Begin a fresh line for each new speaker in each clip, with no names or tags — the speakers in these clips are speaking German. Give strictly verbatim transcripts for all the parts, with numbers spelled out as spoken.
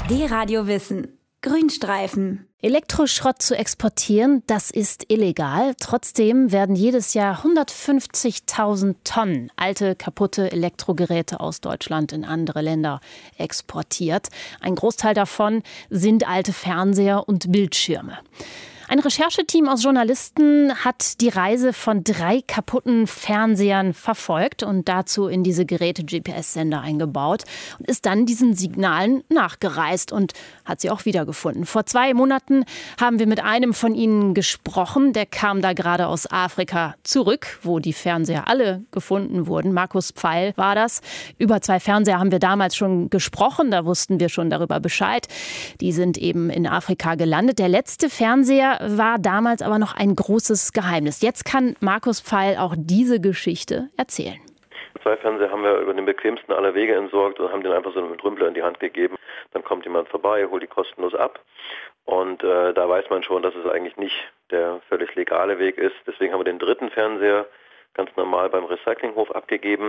D-Radio Wissen. Grünstreifen.
Elektroschrott zu exportieren, das ist illegal. Trotzdem werden jedes Jahr hundertfünfzigtausend Tonnen alte, kaputte Elektrogeräte aus Deutschland in andere Länder exportiert. Ein Großteil davon sind alte Fernseher und Bildschirme. Ein Rechercheteam aus Journalisten hat die Reise von drei kaputten Fernsehern verfolgt und dazu in diese Geräte G P S-Sender eingebaut und ist dann diesen Signalen nachgereist und hat sie auch wiedergefunden. Vor zwei Monaten haben wir mit einem von ihnen gesprochen. Der kam da gerade aus Afrika zurück, wo die Fernseher alle gefunden wurden. Markus Pfeil war das. Über zwei Fernseher haben wir damals schon gesprochen. Da wussten wir schon darüber Bescheid. Die sind eben in Afrika gelandet. Der letzte Fernseher war damals aber noch ein großes Geheimnis. Jetzt kann Markus Pfeil auch diese Geschichte erzählen.
Zwei Fernseher haben wir über den bequemsten aller Wege entsorgt und haben den einfach so einen Rümpler in die Hand gegeben. Dann kommt jemand vorbei, holt die kostenlos ab. Und äh, da weiß man schon, dass es eigentlich nicht der völlig legale Weg ist. Deswegen haben wir den dritten Fernseher ganz normal beim Recyclinghof abgegeben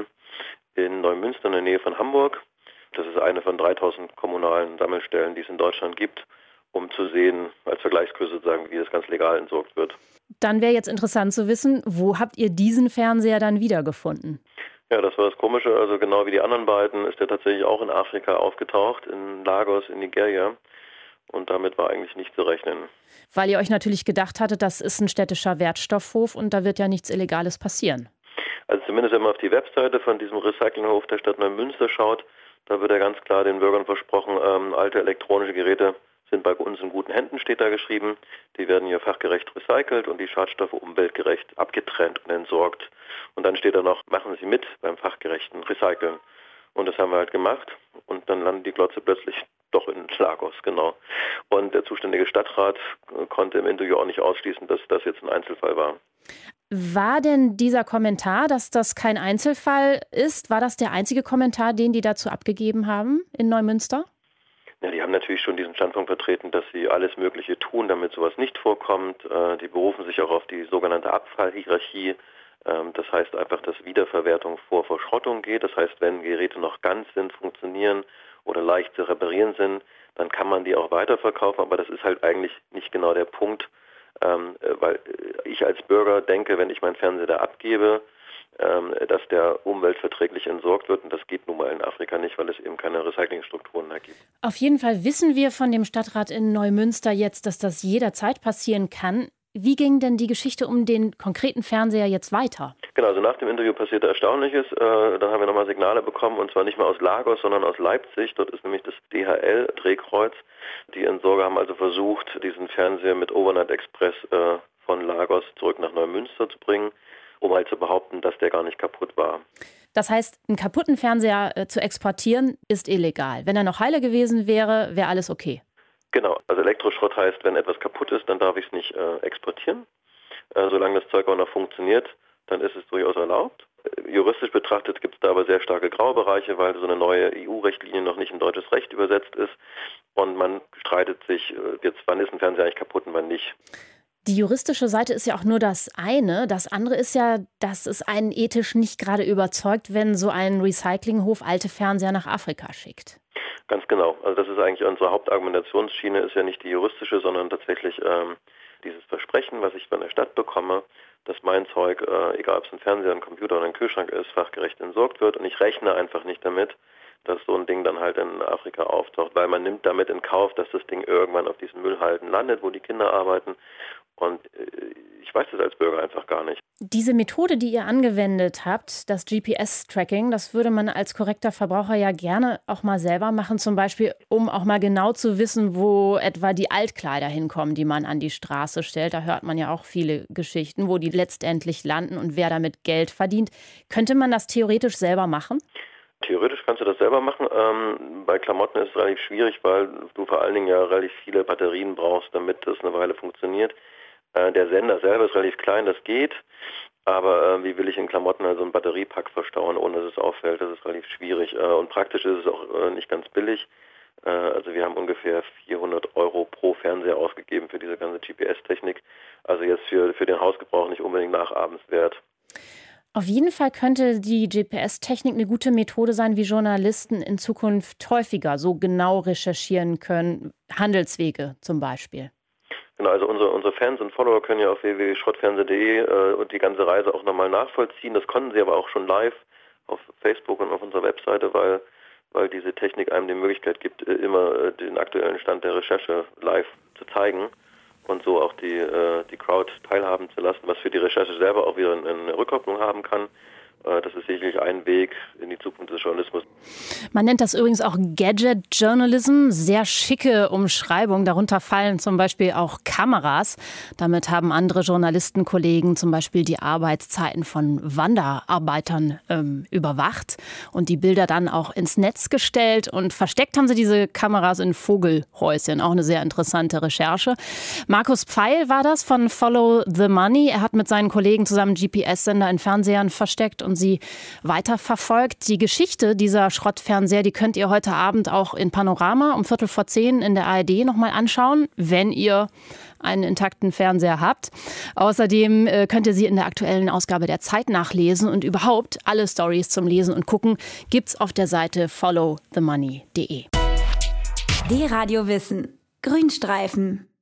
in Neumünster in der Nähe von Hamburg. Das ist eine von dreitausend kommunalen Sammelstellen, die es in Deutschland gibt, um zu sehen, als Vergleichsgröße sozusagen, wie das ganz legal entsorgt wird.
Dann wäre jetzt interessant zu wissen, wo habt ihr diesen Fernseher dann wiedergefunden?
Ja, das war das Komische. Also genau wie die anderen beiden ist der tatsächlich auch in Afrika aufgetaucht, in Lagos in Nigeria. Und damit war eigentlich nicht zu rechnen.
Weil ihr euch natürlich gedacht hattet, das ist ein städtischer Wertstoffhof und da wird ja nichts Illegales passieren.
Also zumindest wenn man auf die Webseite von diesem Recyclinghof der Stadt Neumünster schaut, da wird ja ganz klar den Bürgern versprochen, ähm, alte elektronische Geräte sind bei uns in guten Händen, steht da geschrieben. Die werden hier fachgerecht recycelt und die Schadstoffe umweltgerecht abgetrennt und entsorgt. Und dann steht da noch, machen Sie mit beim fachgerechten Recyceln. Und das haben wir halt gemacht. Und dann landet die Glotze plötzlich doch in Lagos, genau. Und der zuständige Stadtrat konnte im Interview auch nicht ausschließen, dass das jetzt ein Einzelfall war.
War denn dieser Kommentar, dass das kein Einzelfall ist, war das der einzige Kommentar, den die dazu abgegeben haben in Neumünster?
Ja, die haben natürlich schon diesen Standpunkt vertreten, dass sie alles Mögliche tun, damit sowas nicht vorkommt. Die berufen sich auch auf die sogenannte Abfallhierarchie. Das heißt einfach, dass Wiederverwertung vor Verschrottung geht. Das heißt, wenn Geräte noch ganz sind, funktionieren oder leicht zu reparieren sind, dann kann man die auch weiterverkaufen. Aber das ist halt eigentlich nicht genau der Punkt, weil ich als Bürger denke, wenn ich meinen Fernseher da abgebe, dass der umweltverträglich entsorgt wird. Und das geht nun mal in Afrika nicht, weil es eben keine Recyclingstrukturen da gibt.
Auf jeden Fall wissen wir von dem Stadtrat in Neumünster jetzt, dass das jederzeit passieren kann. Wie ging denn die Geschichte um den konkreten Fernseher jetzt weiter?
Genau, also nach dem Interview passierte Erstaunliches. Äh, dann haben wir nochmal Signale bekommen, und zwar nicht mehr aus Lagos, sondern aus Leipzig. Dort ist nämlich das D H L-Drehkreuz. Die Entsorger haben also versucht, diesen Fernseher mit Overnight Express äh, von Lagos zurück nach Neumünster zu bringen, um halt zu behaupten, dass der gar nicht kaputt war.
Das heißt, einen kaputten Fernseher äh, zu exportieren, ist illegal. Wenn er noch heile gewesen wäre, wäre alles okay.
Genau, also Elektroschrott heißt, wenn etwas kaputt ist, dann darf ich es nicht äh, exportieren. Äh, solange das Zeug auch noch funktioniert, dann ist es durchaus erlaubt. Äh, juristisch betrachtet gibt es da aber sehr starke Graubereiche, weil so eine neue E U-Richtlinie noch nicht in deutsches Recht übersetzt ist. Und man streitet sich äh, jetzt, wann ist ein Fernseher eigentlich kaputt und wann nicht.
Die juristische Seite ist ja auch nur das eine. Das andere ist ja, dass es einen ethisch nicht gerade überzeugt, wenn so ein Recyclinghof alte Fernseher nach Afrika schickt.
Ganz genau. Also das ist eigentlich unsere Hauptargumentationsschiene, ist ja nicht die juristische, sondern tatsächlich ähm, dieses Versprechen, was ich von der Stadt bekomme, dass mein Zeug, äh, egal ob es ein Fernseher, ein Computer oder ein Kühlschrank ist, fachgerecht entsorgt wird. Und ich rechne einfach nicht damit, dass so ein Ding dann halt in Afrika auftaucht, weil man nimmt damit in Kauf, dass das Ding irgendwann auf diesen Müllhalden landet, wo die Kinder arbeiten. Und ich weiß das als Bürger einfach gar nicht.
Diese Methode, die ihr angewendet habt, das G P S-Tracking, das würde man als korrekter Verbraucher ja gerne auch mal selber machen. Zum Beispiel, um auch mal genau zu wissen, wo etwa die Altkleider hinkommen, die man an die Straße stellt. Da hört man ja auch viele Geschichten, wo die letztendlich landen und wer damit Geld verdient. Könnte man das theoretisch selber machen?
Theoretisch kannst du das selber machen. Ähm, bei Klamotten ist es relativ schwierig, weil du vor allen Dingen ja relativ viele Batterien brauchst, damit das eine Weile funktioniert. Äh, der Sender selber ist relativ klein, das geht. Aber äh, wie will ich in Klamotten also einen Batteriepack verstauen, ohne dass es auffällt? Das ist relativ schwierig. Äh, und praktisch ist es auch äh, nicht ganz billig. Äh, also wir haben ungefähr vierhundert Euro pro Fernseher ausgegeben für diese ganze G P S-Technik. Also jetzt für, für den Hausgebrauch nicht unbedingt nachahmenswert.
Auf jeden Fall könnte die G P S-Technik eine gute Methode sein, wie Journalisten in Zukunft häufiger so genau recherchieren können, Handelswege zum Beispiel.
Genau, also unsere, unsere Fans und Follower können ja auf w w w punkt schrottfernsehen punkt d e äh, und die ganze Reise auch nochmal nachvollziehen. Das konnten sie aber auch schon live auf Facebook und auf unserer Webseite, weil, weil diese Technik einem die Möglichkeit gibt, immer den aktuellen Stand der Recherche live zu zeigen und so auch die, die Crowd teilhaben zu lassen, was für die Recherche selber auch wieder eine Rückkopplung haben kann. Das ist sicherlich ein Weg in die Zukunft des Journalismus.
Man nennt das übrigens auch Gadget Journalism. Sehr schicke Umschreibung. Darunter fallen zum Beispiel auch Kameras. Damit haben andere Journalistenkollegen zum Beispiel die Arbeitszeiten von Wanderarbeitern ähm, überwacht und die Bilder dann auch ins Netz gestellt. Und versteckt haben sie diese Kameras in Vogelhäuschen. Auch eine sehr interessante Recherche. Markus Pfeil war das von Follow the Money. Er hat mit seinen Kollegen zusammen G P S-Sender in Fernsehern versteckt und sie weiterverfolgt. Die Geschichte dieser Schrottfernseher, die könnt ihr heute Abend auch in Panorama um Viertel vor zehn in der A R D nochmal anschauen, wenn ihr einen intakten Fernseher habt. Außerdem äh, könnt ihr sie in der aktuellen Ausgabe der Zeit nachlesen und überhaupt alle Storys zum Lesen und Gucken gibt's auf der Seite follow the money punkt d e.
D-Radio Wissen. Grünstreifen.